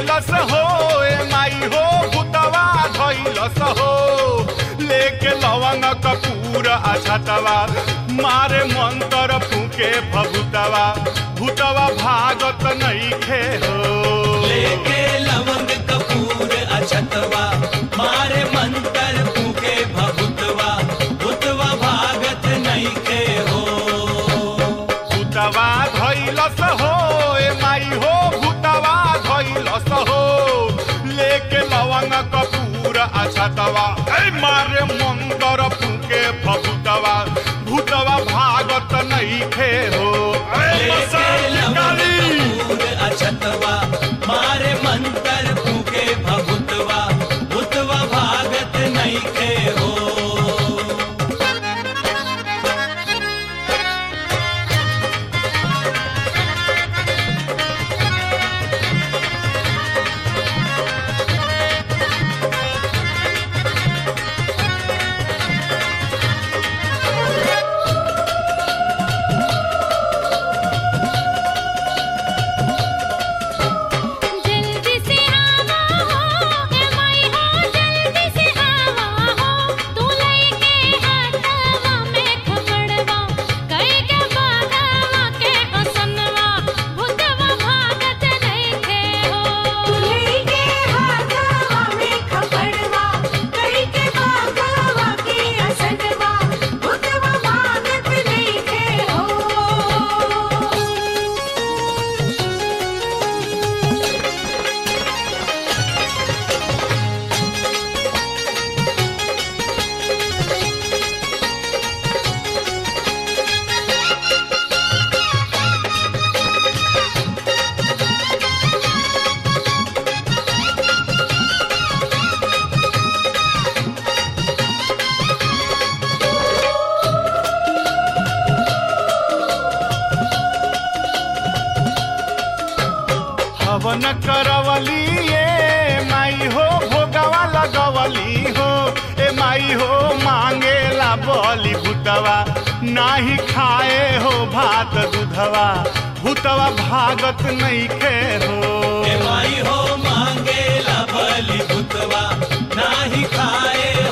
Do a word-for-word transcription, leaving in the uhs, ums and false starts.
धैलस हो ए माई हो भूतवा धैलस हो लेके लवंग कपूर अछतवा मारे मंत्र फूके भभूतवा भूतवा भागत नइखे हो लेके लवंग कपूर अछतवा मारे मंत्र फूके भभूतवा भूतवा भागत नइखे हो भूतवा धैलस हो ए माई हो भूतवा धैलस हो लेके लवंग कपूर अछतवा ए मारे मंत्र फूके भभूतवा भूतवा भागत नइखे हो लेके लवंग कपूर अछतवा मारे मंत्र फूके भभूतवा भूतवा भागत नइखे हो हवन करवली ए माई हो भोगवा लगवली हो ए माई हो मांगेला बलि भूतवा नाही खाए हो भात दूधवा भूतवा भागत नइखे हो ए माई हो मांगेला बलि भूतवा नाही खाए